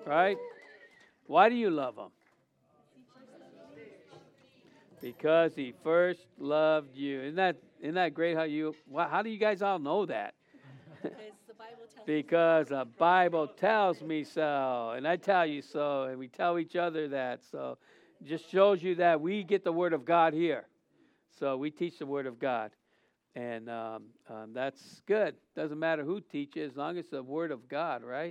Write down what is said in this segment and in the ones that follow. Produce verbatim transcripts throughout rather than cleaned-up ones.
right? Why do you love him? Because he first loved you. Isn't that isn't that great? How you? How do you guys all know that? Because the Bible tells me so, and I tell you so, and we tell each other that. So, it just shows you that we get the Word of God here. So we teach the Word of God, and um, um, that's good. Doesn't matter who teaches, as long as it's the Word of God, right?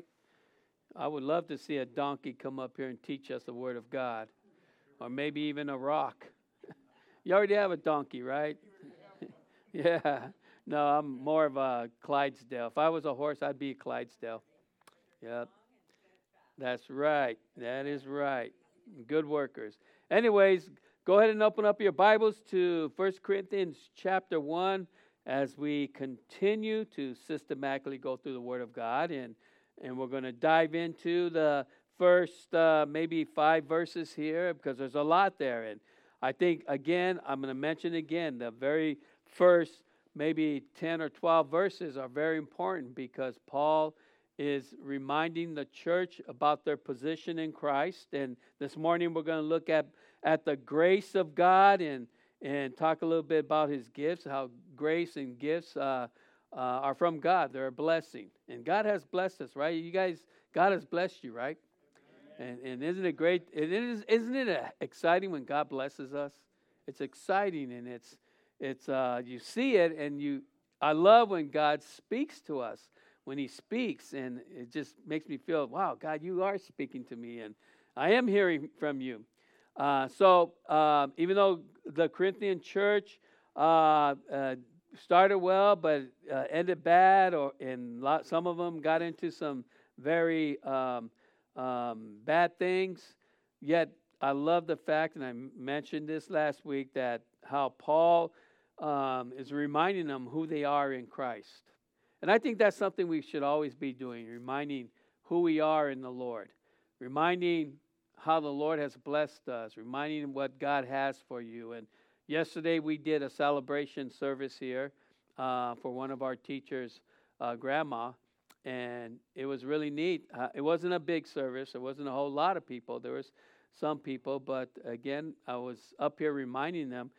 I would love to see a donkey come up here and teach us the Word of God, or maybe even a rock. You already have a donkey, right? Yeah. No, I'm more of a Clydesdale. If I was a horse, I'd be a Clydesdale. Yep. That's right. That is right. Good workers. Anyways, go ahead and open up your Bibles to First Corinthians chapter one as we continue to systematically go through the Word of God. And, and we're going to dive into the first uh, maybe five verses here because there's a lot there. And I think, again, I'm going to mention again, the very first maybe ten or twelve verses are very important because Paul is reminding the church about their position in Christ. And this morning we're going to look at, at the grace of God and, and talk a little bit about his gifts, how grace and gifts uh, uh, are from God. They're a blessing. And God has blessed us, right? You guys, God has blessed you, right? And, and isn't it great? It is, isn't it exciting when God blesses us? It's exciting, and it's it's uh, you see it, and you. I love when God speaks to us. When He speaks, and it just makes me feel, wow, God, you are speaking to me, and I am hearing from you. Uh, so uh, even though the Corinthian church uh, uh, started well, but uh, ended bad, or and lot, some of them got into some very um, um, bad things. Yet I love the fact, and I mentioned this last week, that how Paul um, is reminding them who they are in Christ. And I think that's something we should always be doing, reminding who we are in the Lord, reminding how the Lord has blessed us, reminding what God has for you. And yesterday we did a celebration service here uh, for one of our teachers' uh, grandma, and it was really neat. Uh, it wasn't a big service. There wasn't a whole lot of people. There was some people, but again, I was up here reminding them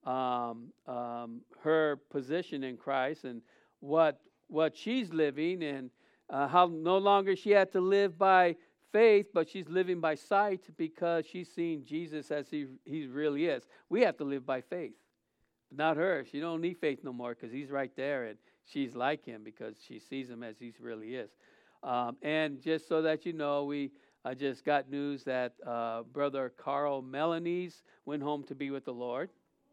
um, um, her position in Christ and what what she's living, and uh, how no longer she had to live by faith, but she's living by sight because she's seeing Jesus as he, he really is. We have to live by faith, but not her. She don't need faith no more because he's right there, and she's like him because she sees him as he really is. Um, and just so that you know, we I just got news that uh, Brother Carl Melanie's went home to be with the Lord.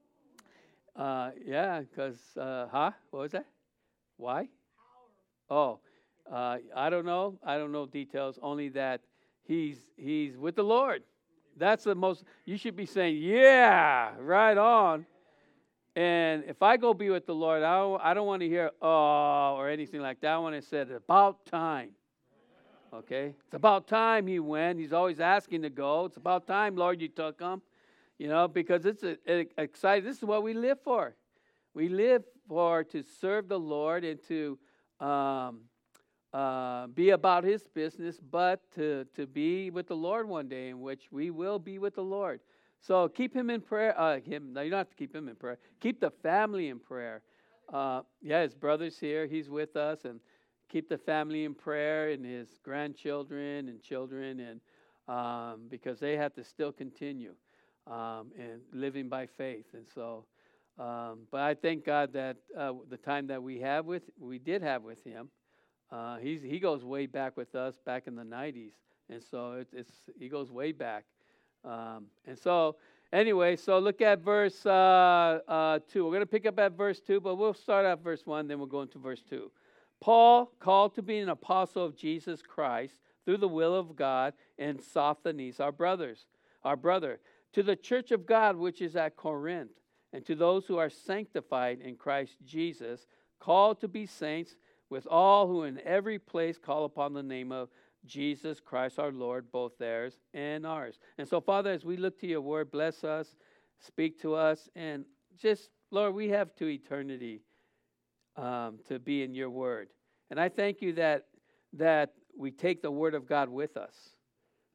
Uh, yeah, because, uh, huh? What was that? Why? Oh, uh, I don't know. I don't know details. Only that he's he's with the Lord. That's the most. You should be saying, "Yeah, right on." And if I go be with the Lord, I don't, I don't want to hear "oh" or anything like that. I want to say, "It's about time." Okay, it's about time he went. He's always asking to go. It's about time, Lord, you took him. You know, because it's a, a, exciting. This is what we live for. We live for to serve the Lord and to um, uh, be about His business, but to, to be with the Lord one day, in which we will be with the Lord. So keep him in prayer. Uh, him, no, you don't have to keep him in prayer. Keep the family in prayer. Uh, yeah, his brother's here. He's with us, and keep the family in prayer, and his grandchildren and children, and um, because they have to still continue um, and living by faith. And so. Um, but I thank God that uh, the time that we have with, we did have with him, uh, he's he goes way back with us back in the nineties, and so it, it's he goes way back, um, and so anyway, so look at verse uh, uh, two. We're going to pick up at verse two, but we'll start at verse one, then we'll go into verse two. Paul, called to be an apostle of Jesus Christ through the will of God, and Sosthenes, our brothers, our brother, to the church of God which is at Corinth. And to those who are sanctified in Christ Jesus, called to be saints, with all who in every place call upon the name of Jesus Christ our Lord, both theirs and ours. And so, Father, as we look to your word, bless us, speak to us, and just, Lord, we have to eternity um, to be in your word. And I thank you that that we take the word of God with us.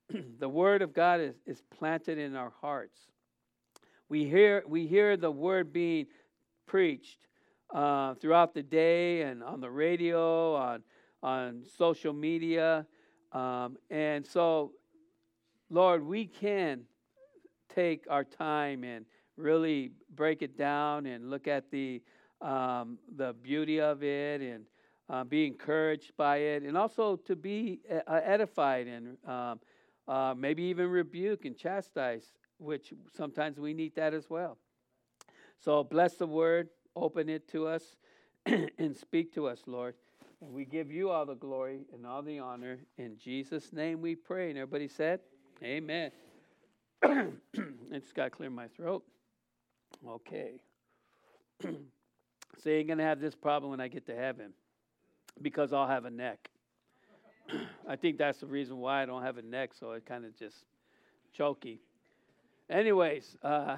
the Word of God is, is planted in our hearts. We hear we hear the Word being preached uh, throughout the day and on the radio, on on social media, um, and so, Lord, we can take our time and really break it down and look at the um, the beauty of it and uh, be encouraged by it, and also to be uh, edified and um, uh, maybe even rebuke and chastise, which sometimes we need that as well. So bless the Word, open it to us, and speak to us, Lord. And we give you all the glory and all the honor. In Jesus' name we pray. And everybody said, amen. I just got to clear my throat. Okay. So you ain't going to have this problem when I get to heaven, because I'll have a neck. I think that's the reason why I don't have a neck, so it kind of just choky. Anyways, uh,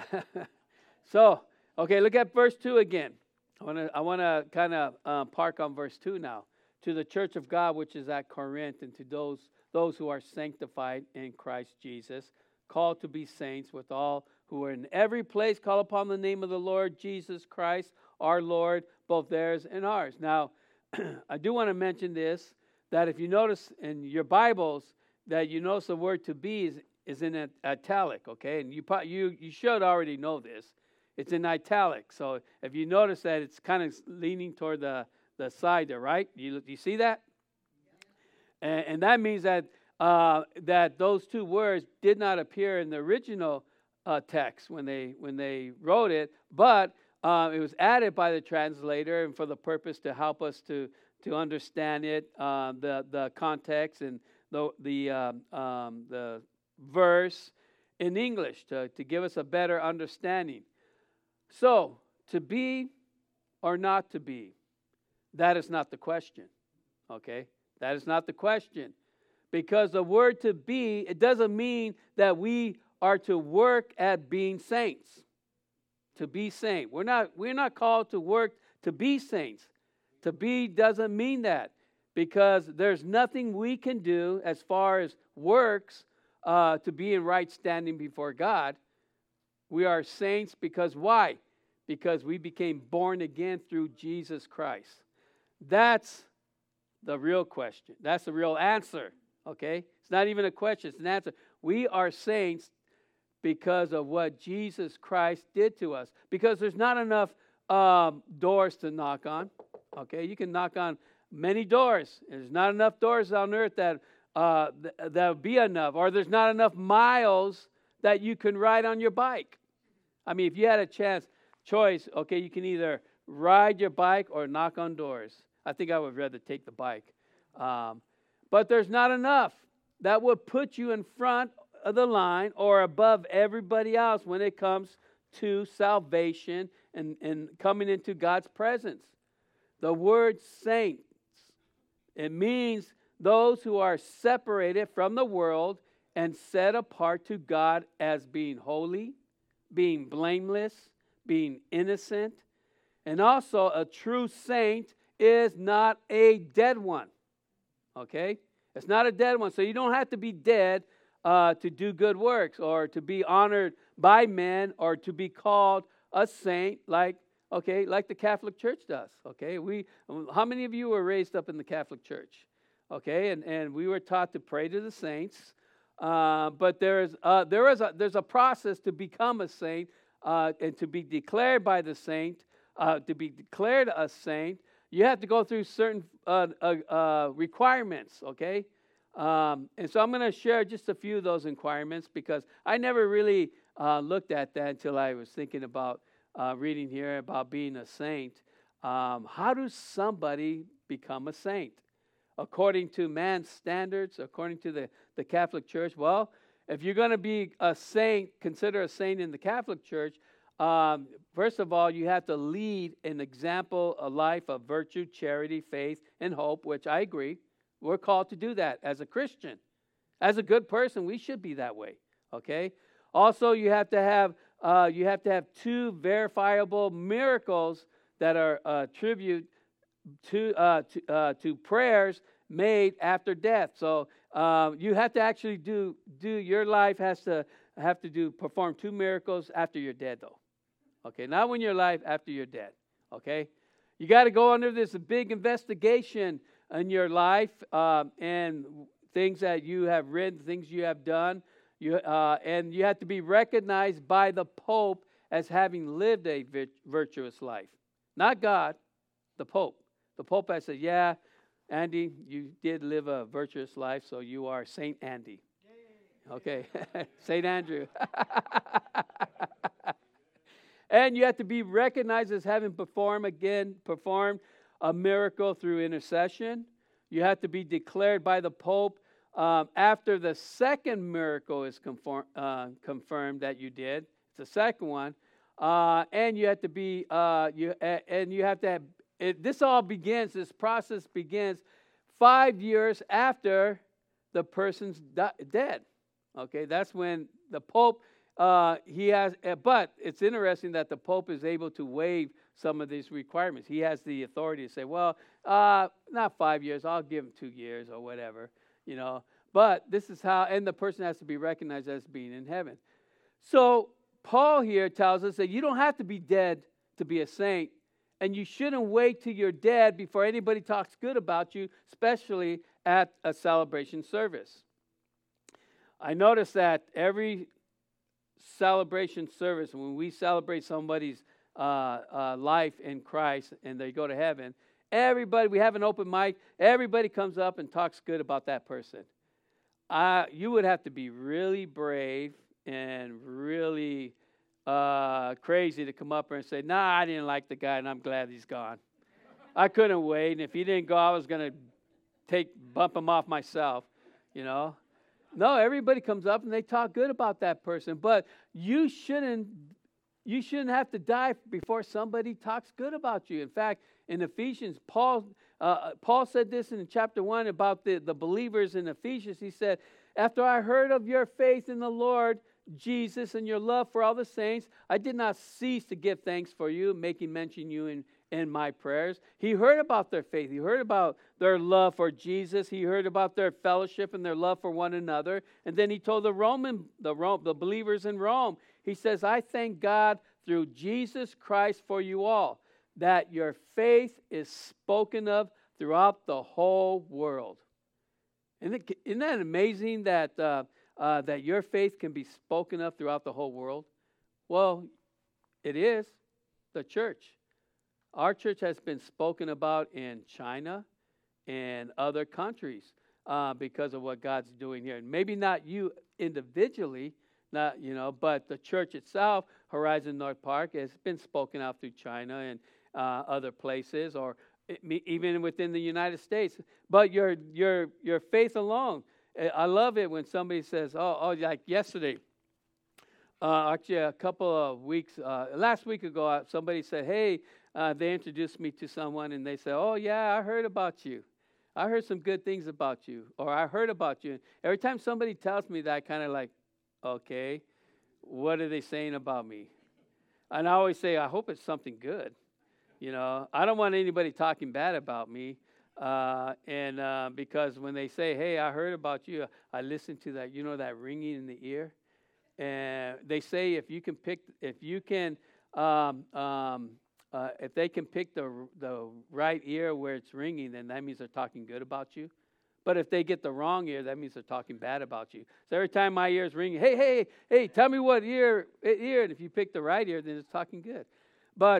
so, okay, look at verse two again. I want to I want to kind of um, park on verse two now. To the church of God which is at Corinth, and to those those who are sanctified in Christ Jesus, called to be saints, with all who are in every place call upon the name of the Lord Jesus Christ, our Lord, both theirs and ours. Now, I do want to mention this, that if you notice in your Bibles, that you notice the word to be is, is in italic, okay? And you, you, you should already know this. It's in italic. So if you notice that, it's kind of leaning toward the, the side there, right? You, you see that? And, and that means that uh, that those two words did not appear in the original uh, text when they when they wrote it, but uh, it was added by the translator, and for the purpose to help us to to understand it, uh, the the context and the the um, um, the verse in English, to to give us a better understanding. So, to be or not to be, that is not the question. Okay, that is not the question. Because the word to be, it doesn't mean that we are to work at being saints. To be saint. We're not, we're not called to work to be saints. To be doesn't mean that. Because there's nothing we can do as far as works uh, to be in right standing before God. We are saints because why? Because we became born again through Jesus Christ. That's the real question. That's the real answer. Okay? It's not even a question, it's an answer. We are saints because of what Jesus Christ did to us. Because there's not enough um, doors to knock on. Okay? You can knock on many doors. There's not enough doors on earth that uh, th- that would be enough. Or there's not enough miles that you can ride on your bike. I mean, if you had a chance, choice, okay, you can either ride your bike or knock on doors. I think I would rather take the bike. Um, But there's not enough that would put you in front of the line or above everybody else when it comes to salvation and, and coming into God's presence. The word saints, it means those who are separated from the world and set apart to God as being holy, being blameless, being innocent. And also, a true saint is not a dead one. Okay? It's not a dead one. So you don't have to be dead uh, to do good works or to be honored by men or to be called a saint like, okay, like the Catholic Church does. Okay? We, how many of you were raised up in the Catholic Church? Okay? And, and we were taught to pray to the saints. Uh, but there's, uh, there is a, there's a process to become a saint uh, and to be declared by the saint, uh, to be declared a saint. You have to go through certain uh, uh, uh, requirements, okay? Um, and so I'm going to share just a few of those requirements because I never really uh, looked at that until I was thinking about uh, reading here about being a saint. Um, how does somebody become a saint? According to man's standards, according to the, the Catholic Church, well, if you're going to be a saint, consider a saint in the Catholic Church, Um, first of all, you have to lead an example, a life of virtue, charity, faith, and hope, which I agree. We're called to do that as a Christian. As a good person, we should be that way, okay? Also, you have to have uh, you have to have two verifiable miracles that are uh, tribute to, uh, to, uh, to prayers made after death. So Uh, you have to actually do do your life has to have to do perform two miracles after you're dead, though. Okay, not when you're alive, after you're dead. Okay, you got to go under this big investigation in your life um, and things that you have written, things you have done. You uh, and you have to be recognized by the Pope as having lived a virtuous life, not God, the Pope. The Pope has said, "Yeah, Andy, you did live a virtuous life, so you are Saint Andy." Okay, Saint Andrew. And you have to be recognized as having performed, again, performed a miracle through intercession. You have to be declared by the Pope um, after the second miracle is conform, uh, confirmed that you did. It's the second one. Uh, and you have to be, uh, you uh, and you have to have, it, this all begins, this process begins five years after the person's di- dead. Okay, that's when the Pope, uh, he has, uh, but it's interesting that the Pope is able to waive some of these requirements. He has the authority to say, well, uh, not five years, I'll give him two years or whatever, you know. But this is how, and the person has to be recognized as being in heaven. So Paul here tells us that you don't have to be dead to be a saint, and you shouldn't wait till you're dead before anybody talks good about you, especially at a celebration service. I notice that every celebration service, when we celebrate somebody's uh, uh, life in Christ and they go to heaven, everybody, we have an open mic, everybody comes up and talks good about that person. Uh, you would have to be really brave and really uh, crazy to come up there and say, nah, I didn't like the guy and I'm glad he's gone. I couldn't wait, and if he didn't go, I was going to take bump him off myself, you know. No, everybody comes up and they talk good about that person, but you shouldn't you shouldn't have to die before somebody talks good about you. In fact, in Ephesians, Paul uh, Paul said this in chapter one about the, the believers in Ephesians. He said, after I heard of your faith in the Lord Jesus and your love for all the saints, I did not cease to give thanks for you, making mention you in in my prayers. He heard about their faith. He heard about their love for Jesus. He heard about their fellowship and their love for one another. And then he told the Roman, the Rome, the believers in Rome, he says, I thank God through Jesus Christ for you all, that your faith is spoken of throughout the whole world. Isn't, it, isn't that amazing that uh, uh, that your faith can be spoken of throughout the whole world? Well, it is the church. Our church has been spoken about in China and other countries uh, because of what God's doing here. And maybe not you individually, not you know, but the church itself, Horizon North Park, has been spoken out through China and uh, other places, or it, even within the United States. But your your your faith alone, I love it when somebody says, "Oh, oh, like yesterday." Uh, actually, a couple of weeks, uh, last week ago, somebody said, "Hey." Uh, they introduced me to someone and they said, oh, yeah, I heard about you. I heard some good things about you, or I heard about you. Every time somebody tells me that, I kind of like, okay, what are they saying about me? And I always say, I hope it's something good. You know, I don't want anybody talking bad about me. Uh, and uh, because when they say, hey, I heard about you, I listen to that, you know, that ringing in the ear. And they say if you can pick, if you can, um, um, Uh, if they can pick the the right ear where it's ringing, then that means they're talking good about you. But if they get the wrong ear, that means they're talking bad about you. So every time my ear is ringing, hey, hey, hey, tell me what ear, ear. And if you pick the right ear, then it's talking good. But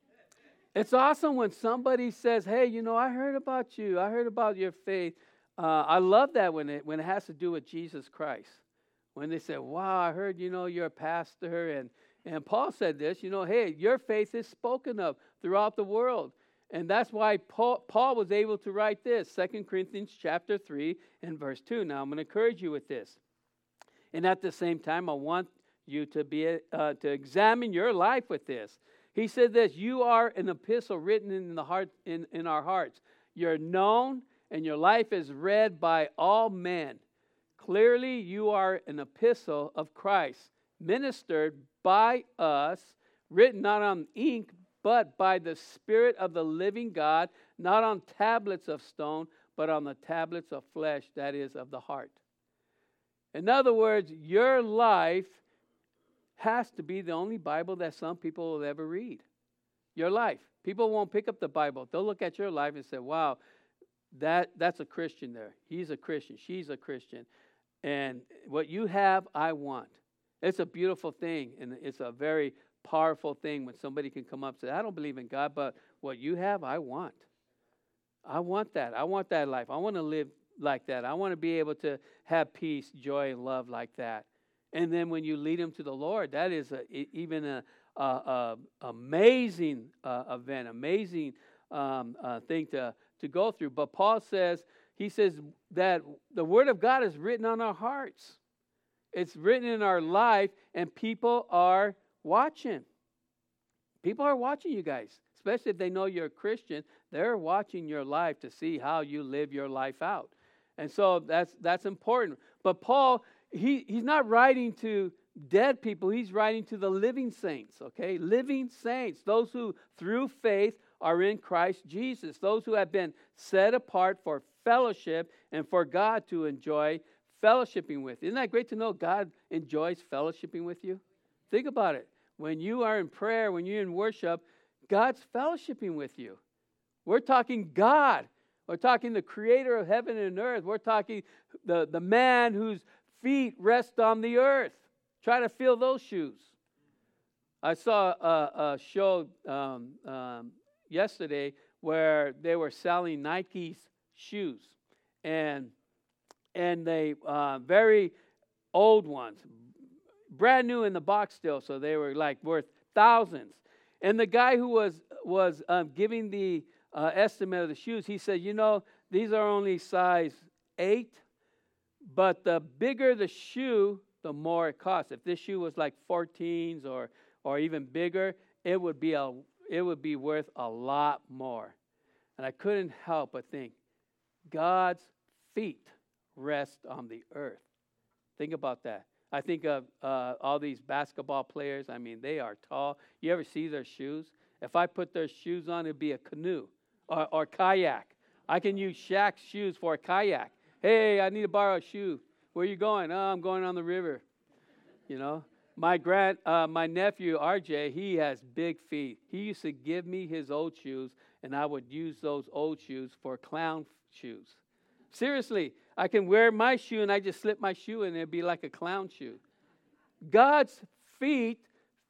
it's awesome when somebody says, hey, you know, I heard about you. I heard about your faith. Uh, I love that when it when it has to do with Jesus Christ. When they say, wow, I heard, you know, you're a pastor, and And Paul said this, you know, hey, your faith is spoken of throughout the world. And that's why Paul, Paul was able to write this, Second Corinthians chapter three and verse two. Now, I'm going to encourage you with this. And at the same time, I want you to be uh, to examine your life with this. He said this, you are an epistle written in the heart in, in our hearts. You're known and your life is read by all men. Clearly, you are an epistle of Christ, ministered by us, written not on ink, but by the Spirit of the living God, not on tablets of stone, but on the tablets of flesh, that is, of the heart. In other words, your life has to be the only Bible that some people will ever read. Your life. People won't pick up the Bible. They'll look at your life and say, wow, that, that's a Christian there. He's a Christian. She's a Christian. And what you have, I want. It's a beautiful thing, and it's a very powerful thing when somebody can come up and say, I don't believe in God, but what you have, I want. I want that. I want that life. I want to live like that. I want to be able to have peace, joy, and love like that. And then when you lead them to the Lord, that is a, even a, a, a amazing uh, event, amazing um, uh, thing to, to go through. But Paul says, he says that the Word of God is written on our hearts. It's written in our life, and people are watching. People are watching you guys, especially if they know you're a Christian. They're watching your life to see how you live your life out. And so that's that's important. But Paul, he, he's not writing to dead people. He's writing to the living saints, okay? Living saints, those who through faith are in Christ Jesus, those who have been set apart for fellowship and for God to enjoy fellowshipping with. Isn't that great to know God enjoys fellowshipping with you? Think about it. When you are in prayer, when you're in worship, God's fellowshipping with you. We're talking God. We're talking the creator of heaven and earth. We're talking the, the man whose feet rest on the earth. Try to feel those shoes. I saw a, a show um, um, yesterday where they were selling Nike's shoes. And and they uh, very old ones, brand new in the box still, so they were like worth thousands. And the guy who was was um, giving the uh, estimate of the shoes, he said, you know, these are only size eight, but the bigger the shoe, the more it costs. If this shoe was like fourteens or or even bigger, it would be a it would be worth a lot more. And I couldn't help but think, God's feet rest on the earth. Think about that. I think of uh, all these basketball players. I mean, they are tall. You ever see their shoes? If I put their shoes on, it'd be a canoe or, or kayak. I can use Shaq's shoes for a kayak. Hey, I need to borrow a shoe. Where are you going? Oh, I'm going on the river. You know, my grand, uh, my nephew R J, he has big feet. He used to give me his old shoes, and I would use those old shoes for clown shoes. Seriously, I can wear my shoe and I just slip my shoe and it'd be like a clown shoe. God's feet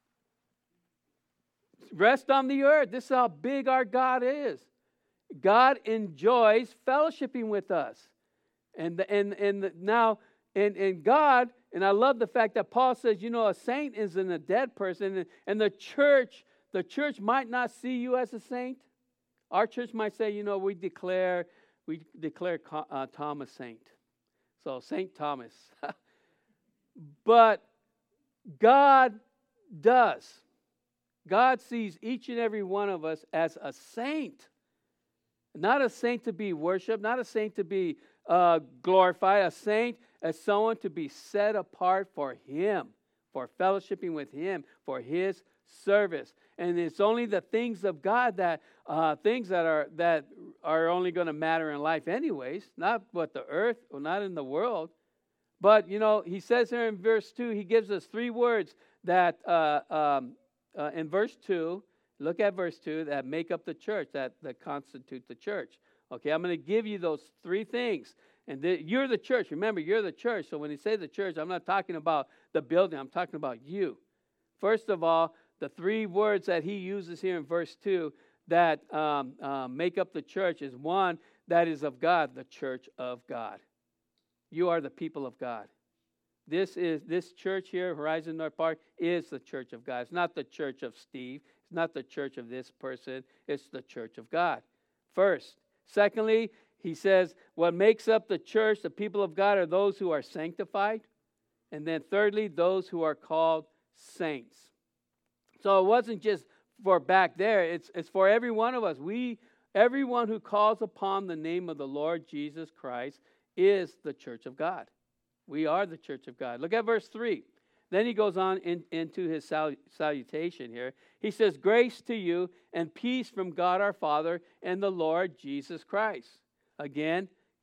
rest on the earth. This is how big our God is. God enjoys fellowshipping with us. And the, and and the, now and, and God, and I love the fact that Paul says, you know, a saint isn't a dead person, and, and the church, the church might not see you as a saint. Our church might say, you know, we declare We declare uh, Thomas saint. So Saint Thomas. But God does. God sees each and every one of us as a saint. Not a saint to be worshipped, not a saint to be uh, glorified, a saint as someone to be set apart for Him, for fellowshipping with Him, for His service. And it's only the things of God that uh, things that are that are only going to matter in life anyways, not what the earth or not in the world. But, you know, he says here in verse two, he gives us three words that uh, um, uh, in verse two, look at verse two, that make up the church, that, that constitute the church. Okay, I'm going to give you those three things. And the, you're the church. Remember, you're the church. So when he says the church, I'm not talking about the building. I'm talking about you. First of all, the three words that he uses here in verse two that um, uh, make up the church is one, that is of God, the church of God. You are the people of God. This is this church here, Horizon North Park, is the church of God. It's not the church of Steve. It's not the church of this person. It's the church of God. First. Secondly, he says, what makes up the church, the people of God, are those who are sanctified. And then thirdly, those who are called saints. So it wasn't just for back there. It's, it's for every one of us. We, everyone who calls upon the name of the Lord Jesus Christ is the church of God. We are the church of God. Look at verse three. Then he goes on in, into his sal- salutation here. He says, grace to you and peace from God our Father and the Lord Jesus Christ. Again,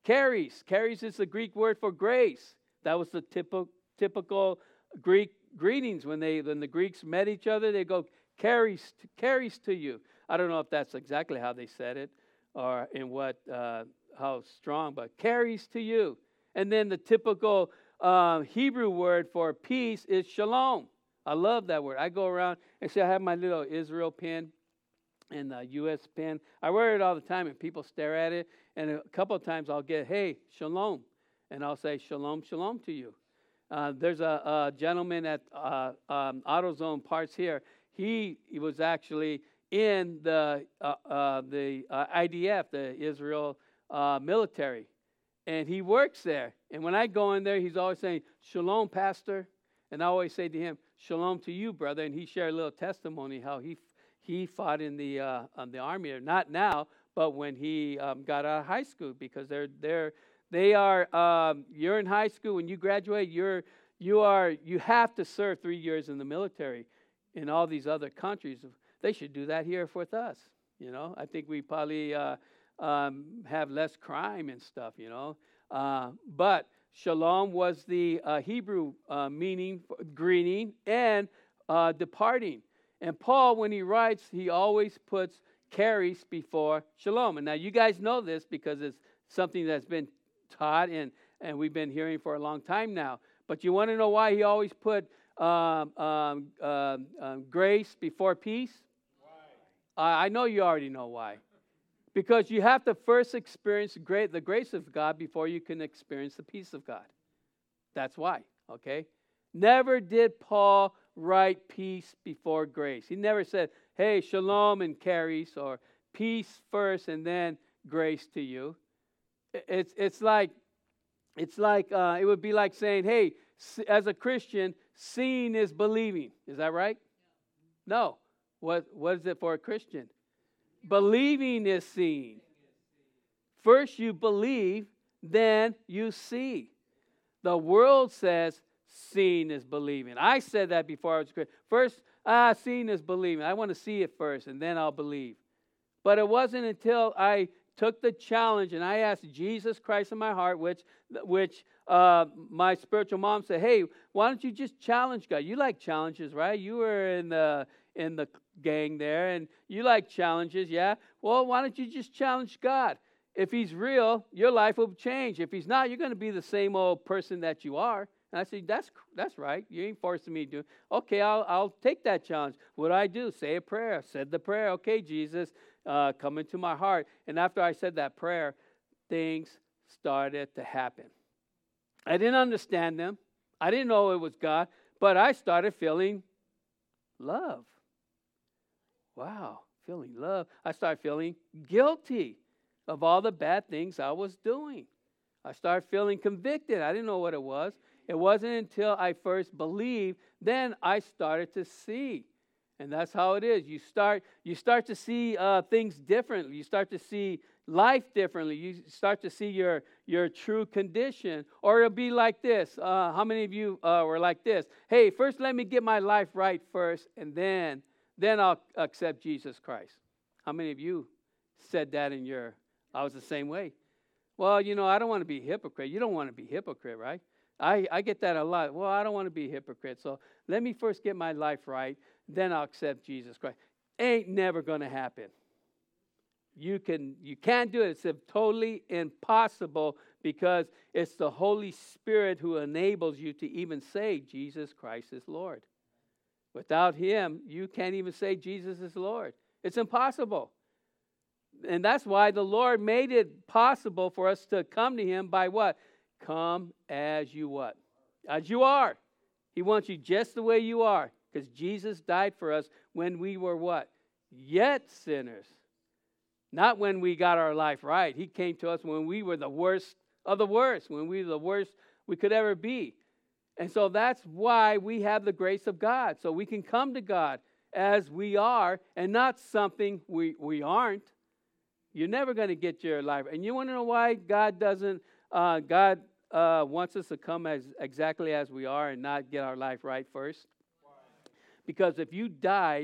charis. Charis is the Greek word for grace. That was the typical typical Greek greetings when they when the Greeks met each other. They go charis, charis to you. I don't know if that's exactly how they said it or in what uh, how strong, but charis to you. And then the typical uh, Hebrew word for peace is shalom. I love that word. I go around and say I have my little Israel pin and the U S pin. I wear it all the time, and people stare at it. And a couple of times I'll get, hey, shalom. And I'll say, shalom, shalom to you. Uh, there's a, a gentleman at uh, um, AutoZone Parts here. He, he was actually in the uh, uh, the uh, I D F, the Israel uh, military. And he works there. And when I go in there, he's always saying, shalom, pastor. And I always say to him, shalom to you, brother. And he shared a little testimony how he he fought in the uh, um, the army. Not now, but when he um, got out of high school, because they're they're they are um, you're in high school when you graduate. You're you are you have to serve three years in the military in all these other countries. They should do that here with us. You know, I think we probably uh, um, have less crime and stuff. You know, uh, but shalom was the uh, Hebrew uh, meaning for greeting and uh, departing. And Paul, when he writes, he always puts charis before shalom. And now you guys know this because it's something that's been taught and, and we've been hearing for a long time now. But you want to know why he always put um, um, uh, um, grace before peace? Why? Uh, I know you already know why. Because you have to first experience great, the grace of God before you can experience the peace of God. That's why, okay? Never did Paul write peace before grace. He never said, hey, shalom and charis, or peace first and then grace to you. It's it's like, it's like uh, it would be like saying, hey, as a Christian, seeing is believing. Is that right? No. What What is it for a Christian? Believing is seeing. First you believe, then you see. The world says seeing is believing. I said that before I was a Christian. First, ah, seeing is believing. I want to see it first, and then I'll believe. But it wasn't until I took the challenge and I asked Jesus Christ in my heart, which which uh, my spiritual mom said, hey, why don't you just challenge God? You like challenges, right? You were in the in the gang there, and you like challenges, yeah? Well, why don't you just challenge God? If he's real, your life will change. If he's not, you're going to be the same old person that you are. And I said, that's that's right. You ain't forcing me to do it. Okay, I'll, I'll take that challenge. What do I do? Say a prayer. Said the prayer. Okay, Jesus, uh, come into my heart. And after I said that prayer, things started to happen. I didn't understand them. I didn't know it was God. But I started feeling love. Wow, feeling love. I started feeling guilty of all the bad things I was doing. I started feeling convicted. I didn't know what it was. It wasn't until I first believed, then I started to see. And that's how it is. You start you start to see uh, things differently. You start to see life differently. You start to see your, your true condition. Or it'll be like this. Uh, how many of you uh, were like this? Hey, first let me get my life right first, and then, then I'll accept Jesus Christ. How many of you said that in your, I was the same way. Well, you know, I don't want to be a hypocrite. You don't want to be a hypocrite, right? I, I get that a lot. Well, I don't want to be a hypocrite, so let me first get my life right, then I'll accept Jesus Christ. Ain't never going to happen. You can you can't do it. It's totally impossible because it's the Holy Spirit who enables you to even say Jesus Christ is Lord. Without him, you can't even say Jesus is Lord. It's impossible. And that's why the Lord made it possible for us to come to him by what? Come as you what? As you are. He wants you just the way you are. Because Jesus died for us when we were what? Yet sinners. Not when we got our life right. He came to us when we were the worst of the worst. When we were the worst we could ever be. And so that's why we have the grace of God. So we can come to God as we are and not something we, we aren't. You're never going to get your life. And you want to know why God doesn't, uh, God uh, wants us to come as exactly as we are and not get our life right first? Why? Because if you died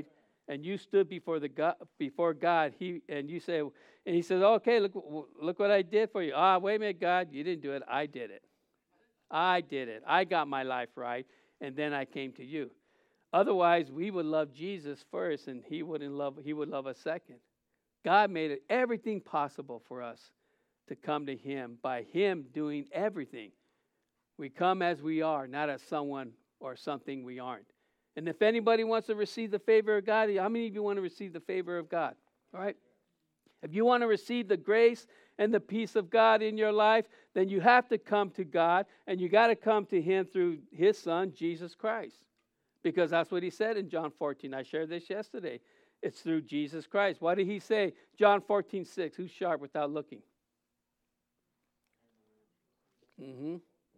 and you stood before the God, before God, he and you say, and he says, okay, look, look what I did for you. Ah, wait a minute, God, you didn't do it. I did it. I did it. I got my life right, and then I came to you. Otherwise, we would love Jesus first, and he wouldn't love. He would love us second. God made it everything possible for us to come to him by him doing everything. We come as we are, not as someone or something we aren't. And if anybody wants to receive the favor of God, how many of you want to receive the favor of God? All right? If you want to receive the grace and the peace of God in your life, then you have to come to God, and you got to come to him through his son, Jesus Christ. Because that's what he said in John fourteen. I shared this yesterday. It's through Jesus Christ. What did he say? John fourteen six. Who's sharp without looking? Mm-hmm.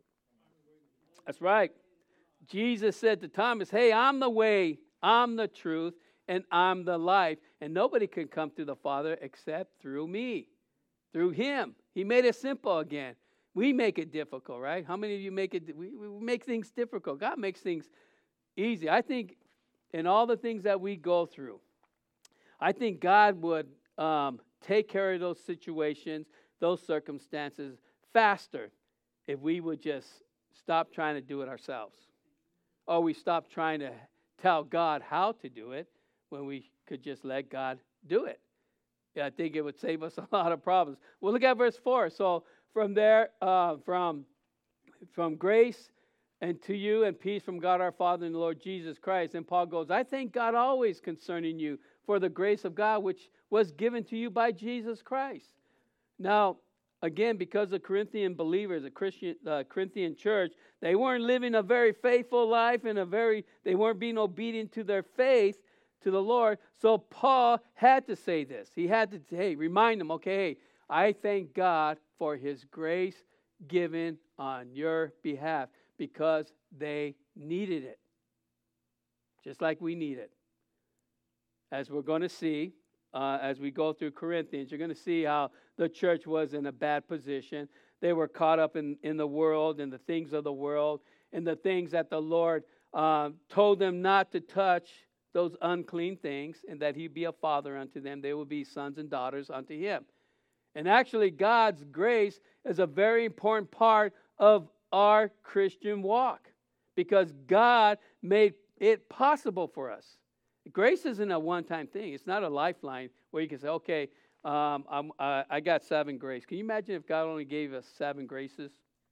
That's right. Jesus said to Thomas, hey, I'm the way, I'm the truth, and I'm the life. And nobody can come to the Father except through me, through him. He made it simple again. We make it difficult, right? How many of you make it? We, we make things difficult. God makes things easy. I think in all the things that we go through, I think God would um, take care of those situations, those circumstances faster if we would just stop trying to do it ourselves. Or we stop trying to tell God how to do it when we could just let God do it. Yeah, I think it would save us a lot of problems. Well, look at verse four. So from there, uh, from, from grace and to you and peace from God our Father and the Lord Jesus Christ. And Paul goes, I thank God always concerning you for the grace of God which was given to you by Jesus Christ. Now, again, because the Corinthian believers, the Christian uh, Corinthian church, they weren't living a very faithful life and a very, they weren't being obedient to their faith to the Lord. So Paul had to say this. He had to, hey, remind them, okay, hey, I thank God for his grace given on your behalf because they needed it, just like we need it. As we're going to see, uh, as we go through Corinthians, you're going to see how the church was in a bad position. They were caught up in, in the world and the things of the world and the things that the Lord uh, told them not to touch, those unclean things, and that he'd be a father unto them. They will be sons and daughters unto him. And actually, God's grace is a very important part of our Christian walk because God made it possible for us. Grace isn't a one-time thing. It's not a lifeline where you can say, okay, um, I'm, uh, I got seven grace. Can you imagine if God only gave us seven graces?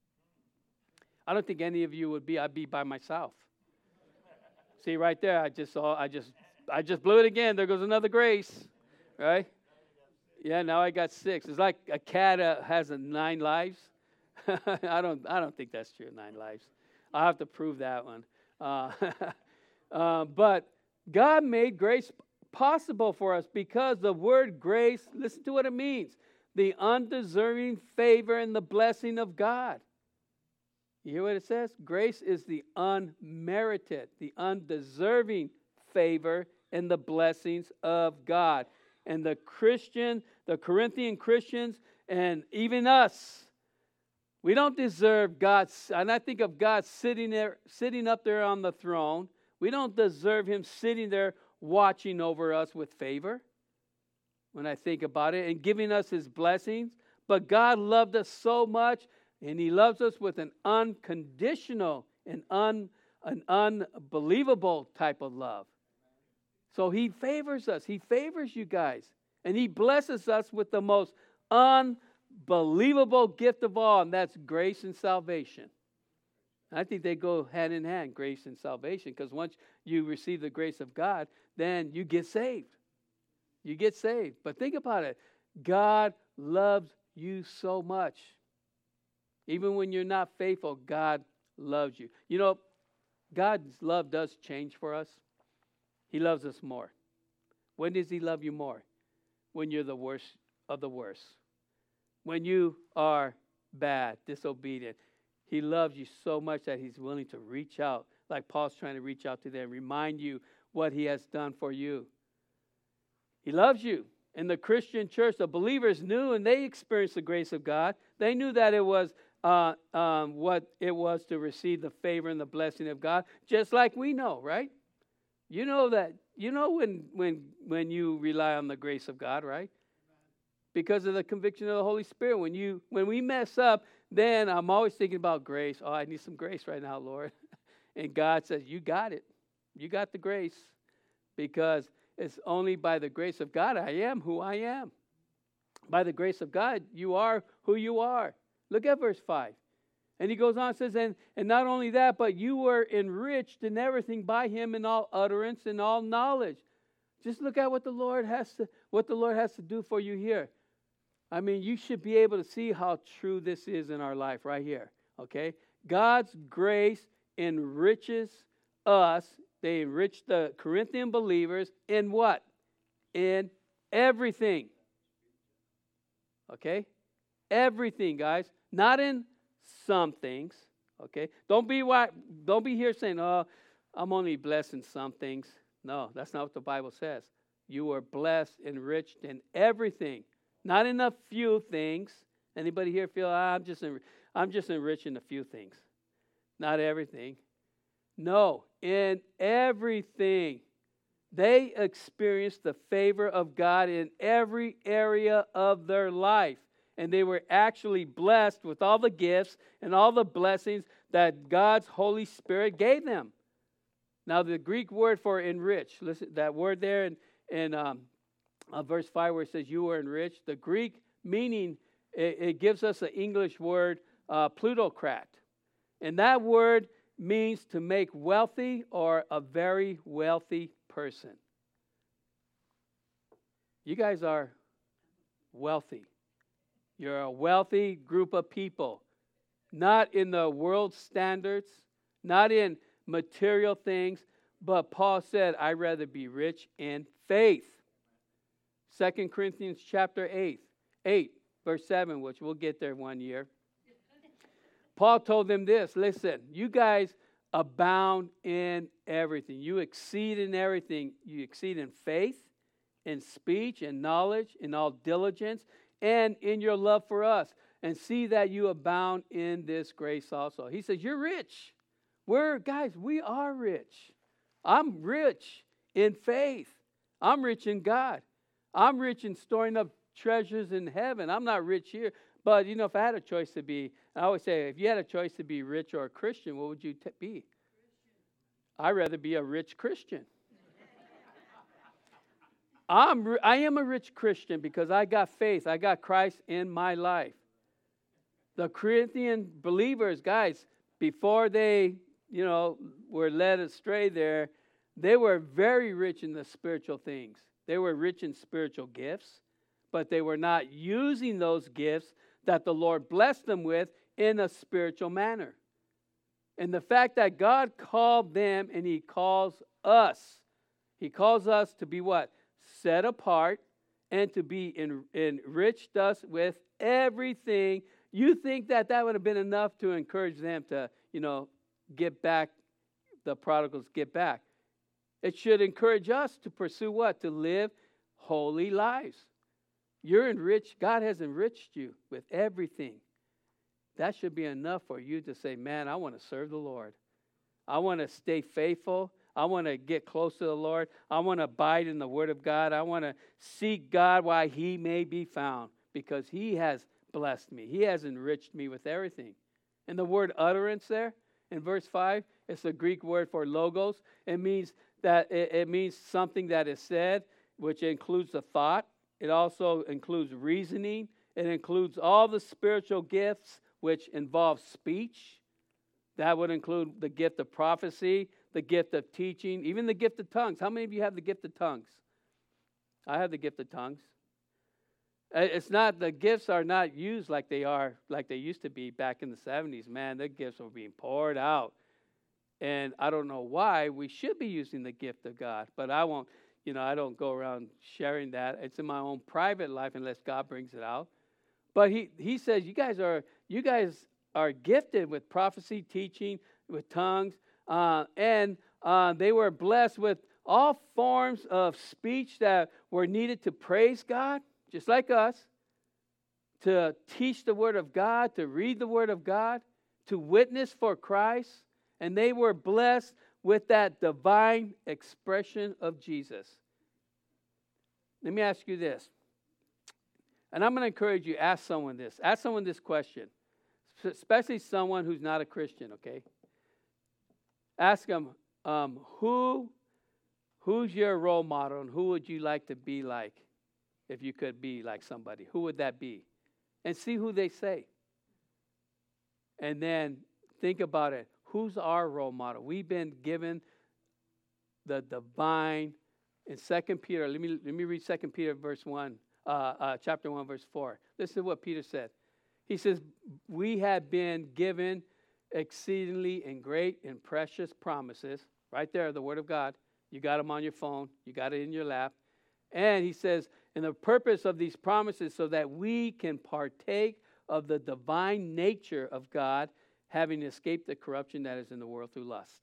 I don't think any of you would be. I'd be by myself. See, right there, I just saw, I just, I just blew it again. There goes another grace, right? Yeah, now I got six. It's like a cat uh, has a nine lives. I don't, I don't think that's true. Nine lives. I'll have to prove that one. Uh, uh, but God made grace possible for us because the word grace. Listen to what it means: the undeserving favor and the blessing of God. You hear what it says? Grace is the unmerited, the undeserving favor and the blessings of God. And the Christian, the Corinthian Christians, and even us, we don't deserve God's, and I think of God sitting there, sitting up there on the throne. We don't deserve him sitting there watching over us with favor when I think about it and giving us his blessings. But God loved us so much, and he loves us with an unconditional and un, an unbelievable type of love. So he favors us. He favors you guys. And he blesses us with the most unbelievable gift of all, and that's grace and salvation. I think they go hand in hand, grace and salvation, because once you receive the grace of God, then you get saved. You get saved. But think about it. God loves you so much. Even when you're not faithful, God loves you. You know, God's love does change for us. He loves us more. When does he love you more? When you're the worst of the worst. When you are bad, disobedient. He loves you so much that he's willing to reach out, like Paul's trying to reach out to them, remind you what he has done for you. He loves you. In the Christian church, the believers knew and they experienced the grace of God. They knew that it was uh, um, what it was to receive the favor and the blessing of God, just like we know, right? You know that, you know when when when you rely on the grace of God, right? Because of the conviction of the Holy Spirit. When you when we mess up, then I'm always thinking about grace. Oh, I need some grace right now, Lord. And God says, you got it. You got the grace. Because it's only by the grace of God I am who I am. By the grace of God, you are who you are. Look at verse five. And he goes on and says, and, and not only that, but you were enriched in everything by him in all utterance and all knowledge. Just look at what the Lord has to what the Lord has to do for you here. I mean, you should be able to see how true this is in our life right here. Okay? God's grace enriches us. They enrich the Corinthian believers in what? In everything. Okay? Everything, guys. Not in some things. Okay? Don't be don't be here saying, oh, I'm only blessed in some things. No, that's not what the Bible says. You are blessed, enriched in everything. Not in a few things. Anybody here feel, ah, I'm just en- I'm just enriched in a few things. Not everything. No, in everything. They experienced the favor of God in every area of their life. And they were actually blessed with all the gifts and all the blessings that God's Holy Spirit gave them. Now, the Greek word for enrich, listen, that word there in, in um, uh, verse five where it says you were enriched, the Greek meaning, it, it gives us an English word, uh, plutocrat. And that word means to make wealthy or a very wealthy person. You guys are wealthy. You're a wealthy group of people. Not in the world standards, not in material things, but Paul said, I'd rather be rich in faith. Second Corinthians chapter eight, eight, verse seven, which we'll get there one year. Paul told them this, listen, you guys abound in everything. You exceed in everything. You exceed in faith, in speech, in knowledge, in all diligence, and in your love for us. And see that you abound in this grace also. He says, you're rich. We're, guys, we are rich. I'm rich in faith. I'm rich in God. I'm rich in storing up treasures in heaven. I'm not rich here. But, you know, if I had a choice to be, I always say, if you had a choice to be rich or a Christian, what would you t- be? I'd rather be a rich Christian. I'm, I am a rich Christian because I got faith. I got Christ in my life. The Corinthian believers, guys, before they, you know, were led astray there, they were very rich in the spiritual things. They were rich in spiritual gifts, but they were not using those gifts that the Lord blessed them with in a spiritual manner. And the fact that God called them and He calls us, He calls us to be what? Set apart and to be en- enriched us with everything. You think that that would have been enough to encourage them to, you know, get back, the prodigals get back. It should encourage us to pursue what? To live holy lives. You're enriched. God has enriched you with everything. That should be enough for you to say, man, I want to serve the Lord. I want to stay faithful. I want to get close to the Lord. I want to abide in the Word of God. I want to seek God while He may be found, because He has blessed me. He has enriched me with everything. And the word utterance there in verse five, it's the Greek word for logos. It means that it, it means something that is said, which includes the thought. It also includes reasoning. It includes all the spiritual gifts, which involve speech. That would include the gift of prophecy, the gift of teaching, even the gift of tongues. How many of you have the gift of tongues? I have the gift of tongues. It's not, the gifts are not used like they are, like they used to be back in the seventies. Man, the gifts were being poured out. And I don't know why we should be using the gift of God, but I won't, you know, I don't go around sharing that. It's in my own private life unless God brings it out. But he, he says, you guys are, you guys are gifted with prophecy, teaching, with tongues, uh, and uh, they were blessed with all forms of speech that were needed to praise God, just like us, to teach the Word of God, to read the Word of God, to witness for Christ. And they were blessed with that divine expression of Jesus. Let me ask you this. And I'm going to encourage you, ask someone this. Ask someone this question, especially someone who's not a Christian, okay? Ask them, um, who, who's your role model and who would you like to be like if you could be like somebody? Who would that be? And see who they say. And then think about it. Who's our role model? We've been given the divine. In Second Peter, let me let me read Second Peter verse one, uh, uh, chapter one, verse four. Listen to what Peter said. He says, "We have been given exceedingly and great and precious promises." Right there, the Word of God. You got them on your phone. You got it in your lap. And he says, "And the purpose of these promises, so that we can partake of the divine nature of God, having escaped the corruption that is in the world through lust."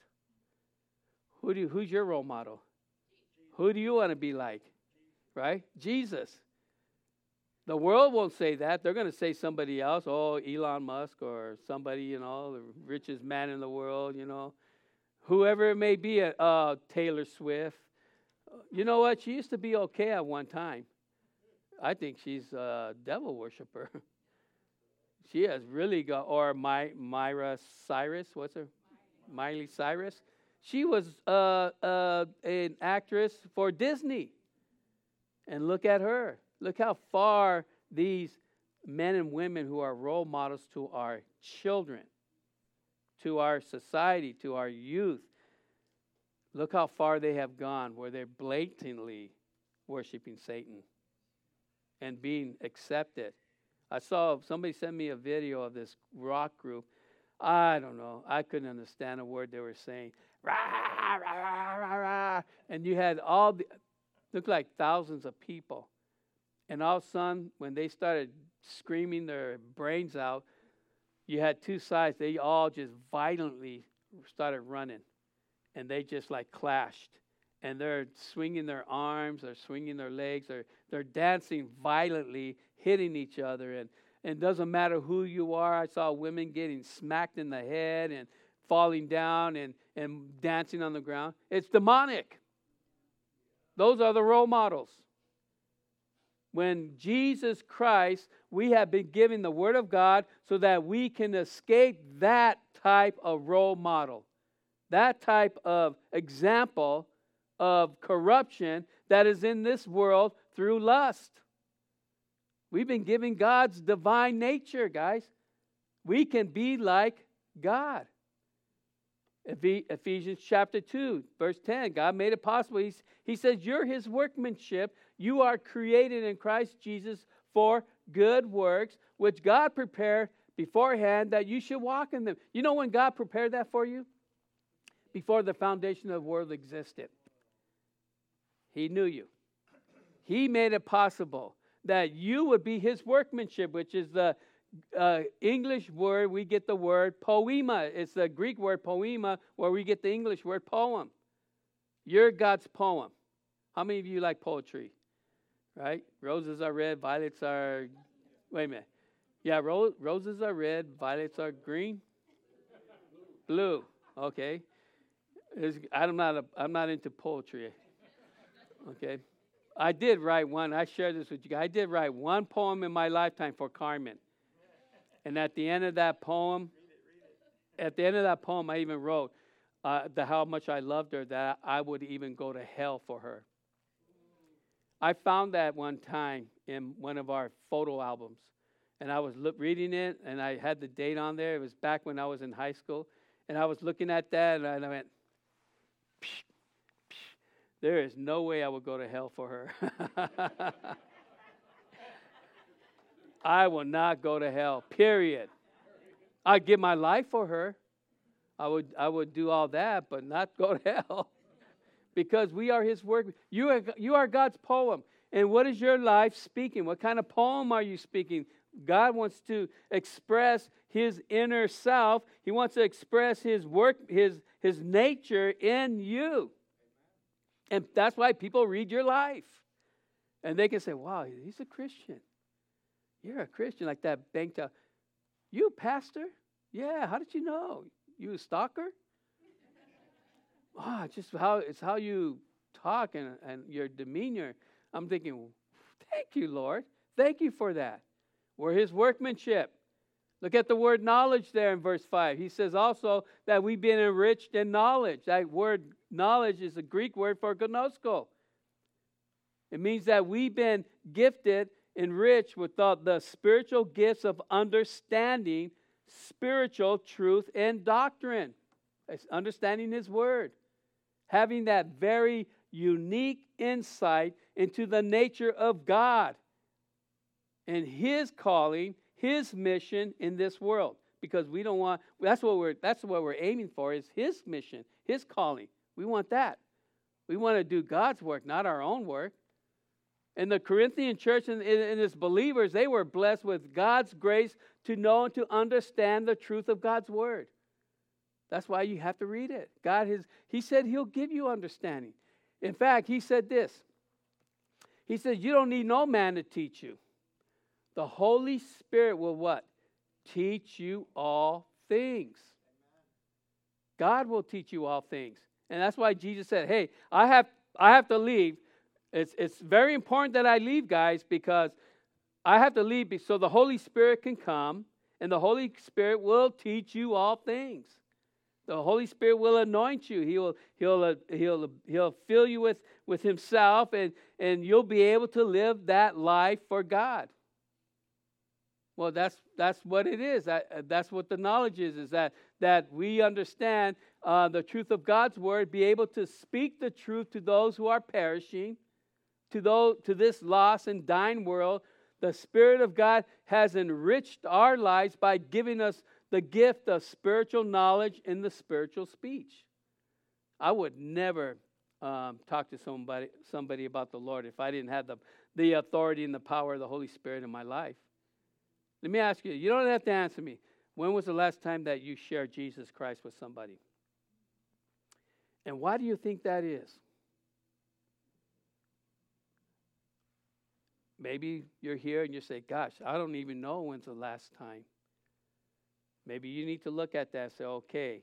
Who do you, who's your role model? Who do you want to be like? Right? Jesus. The world won't say that. They're going to say somebody else. Oh, Elon Musk or somebody, you know, the richest man in the world, you know. Whoever it may be, uh, Taylor Swift. You know what? She used to be okay at one time. I think she's a devil worshiper. She has really got, or My, Myra Cyrus, what's her? Miley Cyrus. She was uh, uh, an actress for Disney. And look at her. Look how far these men and women who are role models to our children, to our society, to our youth, look how far they have gone where they're blatantly worshiping Satan and being accepted. I saw somebody sent me a video of this rock group. I don't know. I couldn't understand a word they were saying. Rah, rah, rah, rah. And you had all the, looked like thousands of people. And all of a sudden, when they started screaming their brains out, you had two sides. They all just violently started running. And they just like clashed. And they're swinging their arms, they're swinging their legs, they're, they're dancing violently, hitting each other. And And it doesn't matter who you are. I saw women getting smacked in the head and falling down and, and dancing on the ground. It's demonic. Those are the role models. When Jesus Christ, we have been given the Word of God so that we can escape that type of role model, that type of example of corruption that is in this world through lust. We've been given God's divine nature, guys. We can be like God. Ephesians chapter two, verse ten, God made it possible. He's, he says, you're His workmanship. You are created in Christ Jesus for good works, which God prepared beforehand that you should walk in them. You know when God prepared that for you? Before the foundation of the world existed. He knew you. He made it possible that you would be His workmanship, which is the uh, English word, we get the word poema. It's the Greek word poema, where we get the English word poem. You're God's poem. How many of you like poetry? Right? Roses are red, violets are, wait a minute. Yeah, ro- roses are red, violets are green? Blue. Okay. It's, I'm not a, I'm not into poetry. Okay. I did write one. I shared this with you guys. I did write one poem in my lifetime for Carmen. And at the end of that poem, at the end of that poem, I even wrote uh, the how much I loved her, that I would even go to hell for her. I found that one time in one of our photo albums. And I was look, reading it, and I had the date on there. It was back when I was in high school. And I was looking at that, and I went, psh, psh, there is no way I would go to hell for her. I will not go to hell, period. I'd give my life for her. I would I would do all that, but not go to hell. Because we are His work. You are, you are God's poem. And what is your life speaking? What kind of poem are you speaking? God wants to express His inner self. He wants to express His work, His, His nature in you. And that's why people read your life. And they can say, wow, he's a Christian. You're a Christian, like that banked out. You a pastor? Yeah, how did you know? You a stalker? wow, just how it's how you talk and, and your demeanor. I'm thinking, thank you, Lord. Thank you for that. We're his workmanship. Look at the word knowledge there in verse five. He says also that we've been enriched in knowledge. That word knowledge is a Greek word for gnosko. It means that we've been gifted, enriched with the, the spiritual gifts of understanding spiritual truth and doctrine. It's understanding his word. Having that very unique insight into the nature of God and his calling, his mission in this world. Because we don't want, that's what we're that's what we're aiming for, is his mission, his calling. We want that. We want to do God's work, not our own work. And the Corinthian church and, and its believers, they were blessed with God's grace to know and to understand the truth of God's word. That's why you have to read it. God has, he said he'll give you understanding. In fact, he said this. He said, you don't need no man to teach you. The Holy Spirit will what? Teach you all things. God will teach you all things. And that's why Jesus said, hey, I have I have to leave. It's, it's very important that I leave, guys, because I have to leave so the Holy Spirit can come, and the Holy Spirit will teach you all things. The Holy Spirit will anoint you. He will, he'll, uh, he'll, he'll fill you with, with himself, and, and you'll be able to live that life for God. Well, that's that's what it is. That, that's what the knowledge is, is that, that we understand uh, the truth of God's word, be able to speak the truth to those who are perishing, to those, to this lost and dying world. The Spirit of God has enriched our lives by giving us the gift of spiritual knowledge and the spiritual speech. I would never um, talk to somebody somebody about the Lord if I didn't have the, the authority and the power of the Holy Spirit in my life. Let me ask you, you don't have to answer me. When was the last time that you shared Jesus Christ with somebody? And why do you think that is? Maybe you're here and you say, gosh, I don't even know when's the last time. Maybe you need to look at that and say, okay,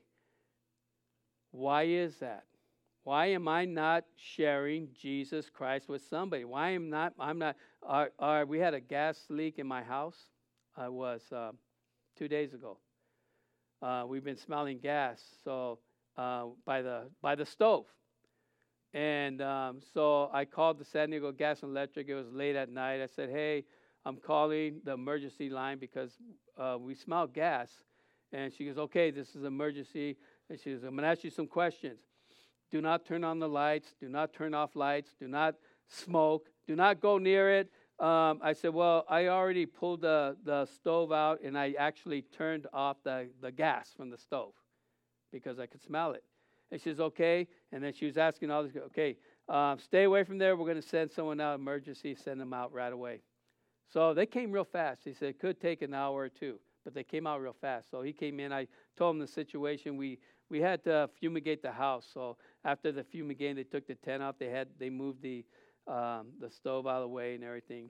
why is that? Why am I not sharing Jesus Christ with somebody? Why am not, I'm not, uh, uh, we had a gas leak in my house. I was uh, two days ago. Uh, we've been smelling gas so uh, by the by the stove. And um, so I called the San Diego Gas and Electric. It was late at night. I said, hey, I'm calling the emergency line because uh, we smell gas. And she goes, okay, this is emergency. And she goes, I'm going to ask you some questions. Do not turn on the lights. Do not turn off lights. Do not smoke. Do not go near it. Um, I said, well, I already pulled the, the stove out, and I actually turned off the, the gas from the stove because I could smell it. And she says, okay. And then she was asking all this, okay, um, stay away from there. We're going to send someone out, emergency, send them out right away. So they came real fast. He said it could take an hour or two, but they came out real fast. So he came in. I told him the situation. We we had to fumigate the house. So after the fumigating, they took the tent out. They had they moved the um, the stove out of the way and everything.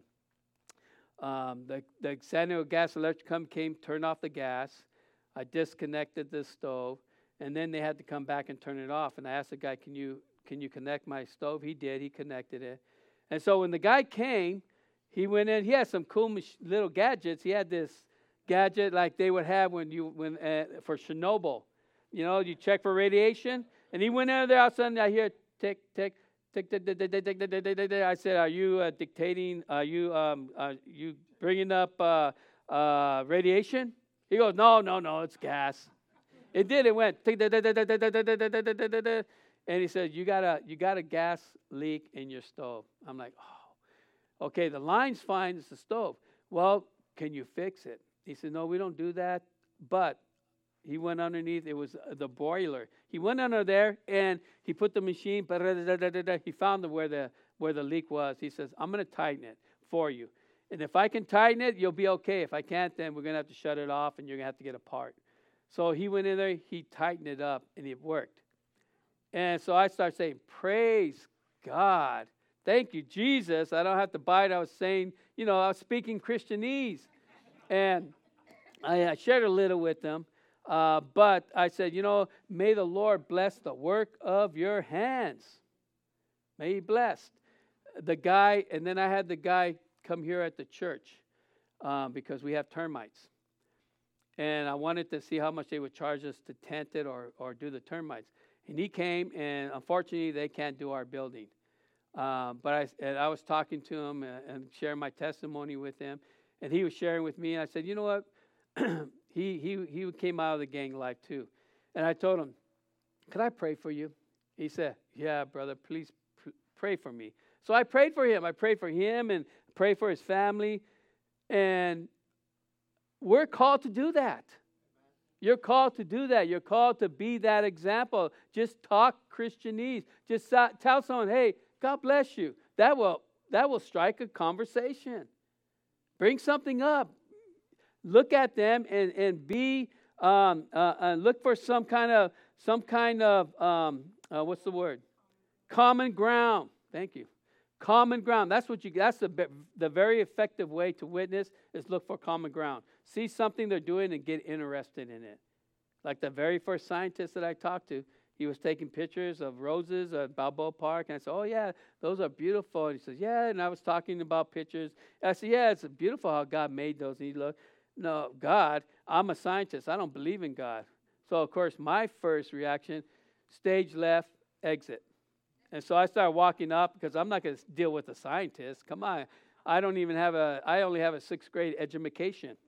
Um, the the San Diego Gas and Electric come came, turned off the gas. I disconnected the stove, and then they had to come back and turn it off. And I asked the guy, "Can you can you connect my stove?" He did. He connected it. And so when the guy came, he went in. He had some cool mach- little gadgets. He had this gadget like they would have when you when uh, for Chernobyl. You know, you check for radiation. And he went in there. All of a sudden, I hear tick tick tick tick tick tick tick tick tick tick tick. I said, "Are you uh, dictating? Are you um are you bringing up uh, uh, radiation?" He goes, "No, no, no. It's gas." It did. It went tick tick tick tick tick tick tick tick tick tick tick tick. And he said, "You got a you got a gas leak in your stove." I'm like, "Oh, okay. The line's fine. It's the stove. Well, can you fix it?" He said, "No, we don't do that." But he went underneath. It was the boiler. He went under there and he put the machine. He found the, where the where the leak was. He says, "I'm going to tighten it for you, and if I can tighten it, you'll be okay. If I can't, then we're going to have to shut it off, and you're going to have to get a part." So he went in there. He tightened it up, and it worked. And so I started saying, "Praise God. Thank you, Jesus. I don't have to buy it." I was saying, you know, I was speaking Christianese. And I, I shared a little with them. Uh, but I said, you know, may the Lord bless the work of your hands. May he bless. The guy, and then I had the guy come here at the church um, because we have termites. And I wanted to see how much they would charge us to tent it or, or do the termites. And he came, and unfortunately, they can't do our building. Um, but I, and I was talking to him and, and sharing my testimony with him. And he was sharing with me, and I said, you know what? he, he, he came out of the gang life too. And I told him, could I pray for you? He said, yeah, brother, please pr- pray for me. So I prayed for him. I prayed for him and prayed for his family. And we're called to do that. You're called to do that. You're called to be that example. Just talk Christianese. Just tell someone, hey, God bless you. That will, that will strike a conversation. Bring something up. Look at them and, and be, um, uh, uh, look for some kind of, some kind of, um, uh, what's the word? Common ground. Thank you. Common ground. That's what you. That's the the very effective way to witness is look for common ground. See something they're doing and get interested in it. Like the very first scientist that I talked to, he was taking pictures of roses at Balboa Park, and I said, "Oh yeah, those are beautiful." And he says, "Yeah," and I was talking about pictures. And I said, "Yeah, it's beautiful how God made those." And he looked, "No, God. I'm a scientist. I don't believe in God." So of course, my first reaction, stage left, exit. And so I started walking up because I'm not going to deal with a scientist. Come on. I don't even have a, I only have a sixth grade education.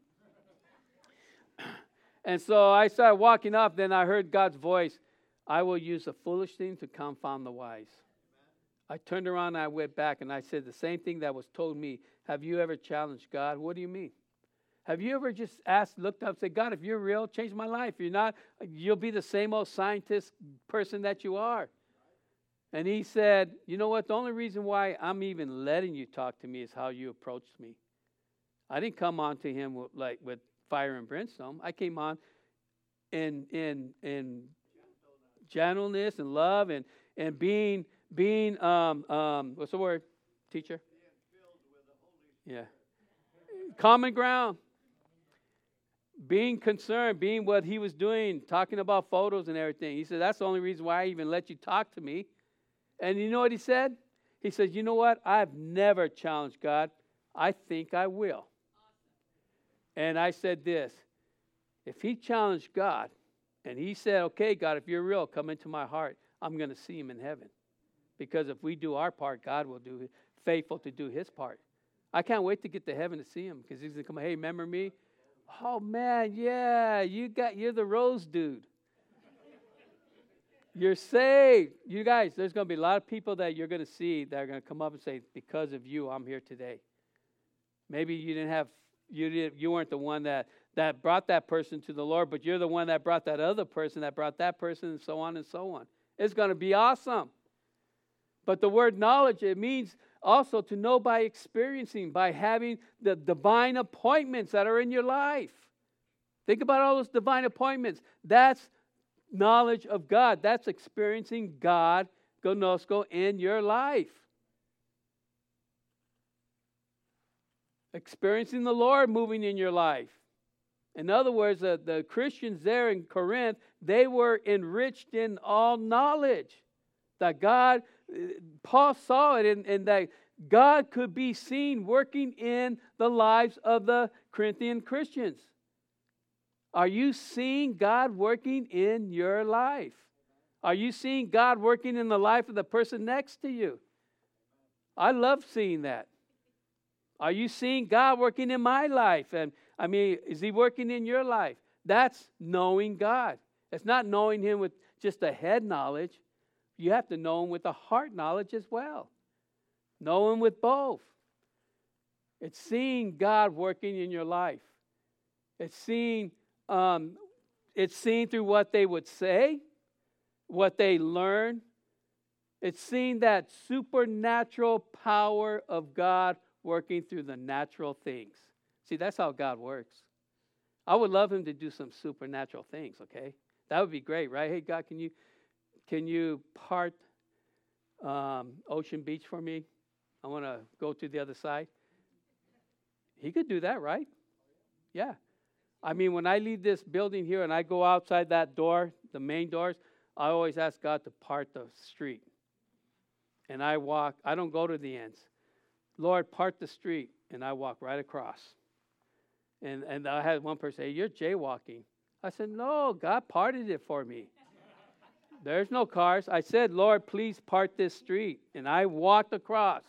And so I started walking up. Then I heard God's voice. I will use the foolish thing to confound the wise. I turned around and I went back and I said the same thing that was told me. Have you ever challenged God? What do you mean? Have you ever just asked, looked up, said, God, if you're real, change my life. If you're not, you'll be the same old scientist person that you are. And he said, you know what? The only reason why I'm even letting you talk to me is how you approached me. I didn't come on to him with, like with fire and brimstone. I came on in in in gentleness and love and and being being um um what's the word, teacher? Yeah. Common ground. Being concerned, being what he was doing, talking about photos and everything. He said, that's the only reason why I even let you talk to me. And you know what he said? He said, you know what? I've never challenged God. I think I will. And I said this. If he challenged God and he said, okay, God, if you're real, come into my heart, I'm going to see him in heaven. Because if we do our part, God will do faithful to do his part. I can't wait to get to heaven to see him because he's going to come, hey, remember me? Oh, man, yeah, you got, you're the rose dude. You're saved. You guys, there's going to be a lot of people that you're going to see that are going to come up and say, because of you, I'm here today. Maybe you didn't have, you didn't, you weren't the one that, that brought that person to the Lord, but you're the one that brought that other person, that brought that person, and so on and so on. It's going to be awesome. But the word knowledge, it means also to know by experiencing, by having the divine appointments that are in your life. Think about all those divine appointments. That's knowledge of God. That's experiencing God, gnosko, in your life. Experiencing the Lord moving in your life. In other words, the, the Christians there in Corinth, they were enriched in all knowledge. That God, Paul saw it, and, and that God could be seen working in the lives of the Corinthian Christians. Are you seeing God working in your life? Are you seeing God working in the life of the person next to you? I love seeing that. Are you seeing God working in my life? And I mean, is he working in your life? That's knowing God. It's not knowing him with just a head knowledge. You have to know him with a heart knowledge as well. Know him with both. It's seeing God working in your life. It's seeing Um, it's seen through what they would say, what they learn. It's seen that supernatural power of God working through the natural things. See, that's how God works. I would love him to do some supernatural things, okay? That would be great, right? Hey, God, can you can you part um, Ocean Beach for me? I want to go to the other side. He could do that, right? Yeah. I mean, when I leave this building here and I go outside that door, the main doors, I always ask God to part the street. And I walk, I don't go to the ends. Lord, part the street. And I walk right across. And and I had one person say, you're jaywalking. I said, no, God parted it for me. There's no cars. I said, Lord, please part this street. And I walked across.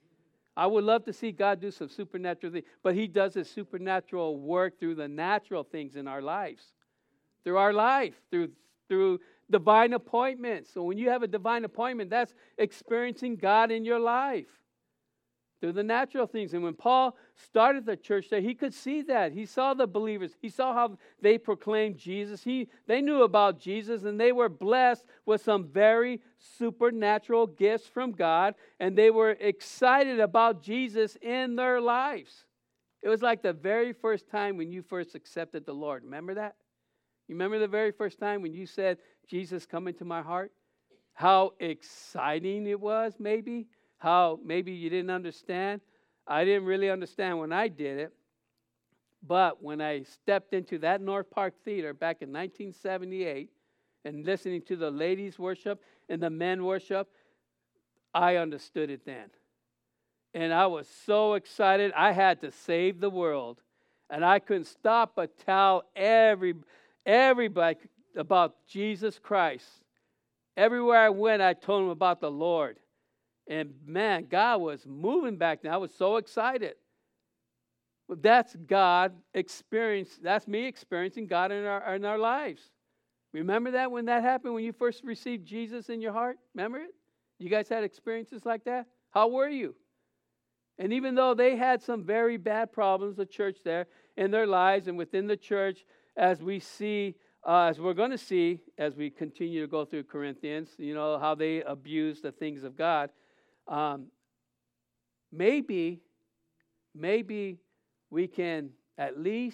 I would love to see God do some supernatural things, but he does his supernatural work through the natural things in our lives, through our life, through through divine appointments. So when you have a divine appointment, that's experiencing God in your life through the natural things. And when Paul started the church there, he could see that. He saw the believers. He saw how they proclaimed Jesus. He, they knew about Jesus, and they were blessed with some very supernatural gifts from God, and they were excited about Jesus in their lives. It was like the very first time when you first accepted the Lord. Remember that? You remember the very first time when you said, Jesus, come into my heart? How exciting it was, maybe? How maybe you didn't understand. I didn't really understand when I did it. But when I stepped into that North Park Theater back in nineteen seventy-eight and listening to the ladies worship and the men worship, I understood it then. And I was so excited. I had to save the world. And I couldn't stop but tell every, everybody about Jesus Christ. Everywhere I went, I told them about the Lord. And man, God was moving back then. I was so excited. But that's God experience. That's me experiencing God in our in our lives. Remember that when that happened, when you first received Jesus in your heart? Remember it? You guys had experiences like that? How were you? And even though they had some very bad problems, the church there, in their lives and within the church, as we see, uh, as we're going to see, as we continue to go through Corinthians, you know, how they abuse the things of God. Um, maybe, maybe we can at least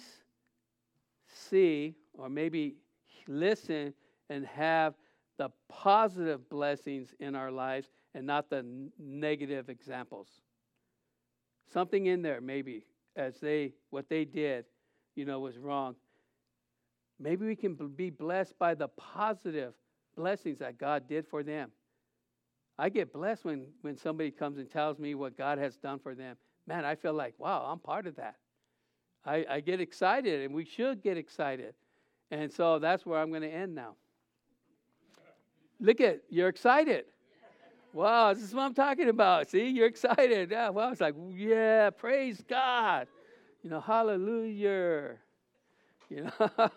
see or maybe listen and have the positive blessings in our lives and not the n- negative examples. Something in there maybe as they, what they did, you know, was wrong. Maybe we can be blessed by the positive blessings that God did for them. I get blessed when, when somebody comes and tells me what God has done for them. Man, I feel like, wow, I'm part of that. I, I get excited, and we should get excited. And so that's where I'm going to end now. Look at, you're excited. Wow, this is what I'm talking about. See, you're excited. Yeah, well, it's like, yeah, praise God. You know, hallelujah. You know,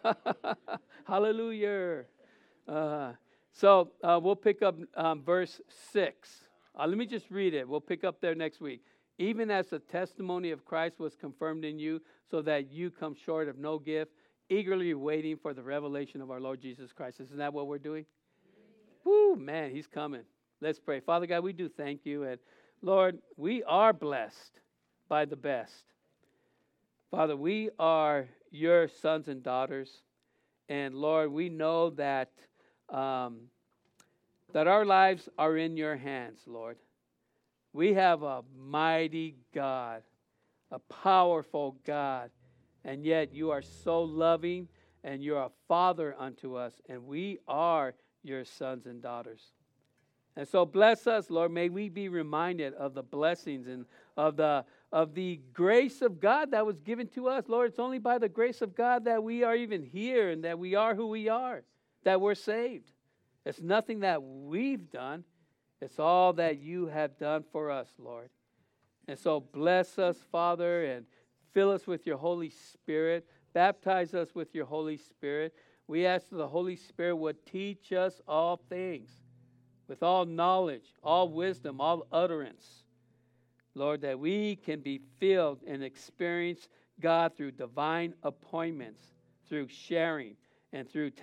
hallelujah. Uh, so uh, we'll pick up um, verse six. Uh, let me just read it. We'll pick up there next week. Even as the testimony of Christ was confirmed in you, so that you come short of no gift, eagerly waiting for the revelation of our Lord Jesus Christ. Isn't that what we're doing? Woo, man, he's coming. Let's pray. Father God, we do thank you. And Lord, we are blessed by the best. Father, we are your sons and daughters. And Lord, we know that um, that our lives are in your hands, Lord. We have a mighty God, a powerful God. And yet you are so loving and you're a father unto us. And we are your sons and daughters. And so bless us, Lord. May we be reminded of the blessings and of the of the grace of God that was given to us. Lord, it's only by the grace of God that we are even here and that we are who we are, that we're saved. It's nothing that we've done. It's all that you have done for us, Lord. And so bless us, Father, and fill us with your Holy Spirit. Baptize us with your Holy Spirit. We ask that the Holy Spirit would teach us all things with all knowledge, all wisdom, all utterance. Lord, that we can be filled and experience God through divine appointments, through sharing, and through